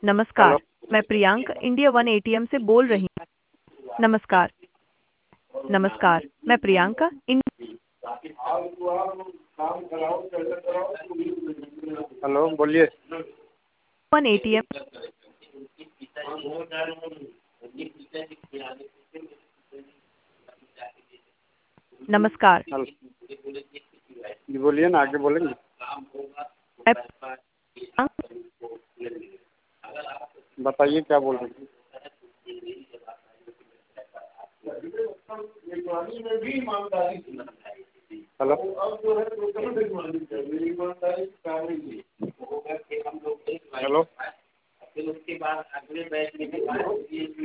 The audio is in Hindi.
नमस्कार, हेलो। मैं प्रियांक इंडिया वन एटीएम से बोल रही हूँ। नमस्कार। नमस्कार, मैं प्रियंका हेलो, बोलिए। One ATM. नमस्कार। हेलो जी, बोलिए ना, आगे बोलेंगे। मैं प्रियंक- बताइए क्या बोल रहे हैं। हेलो। हेलो।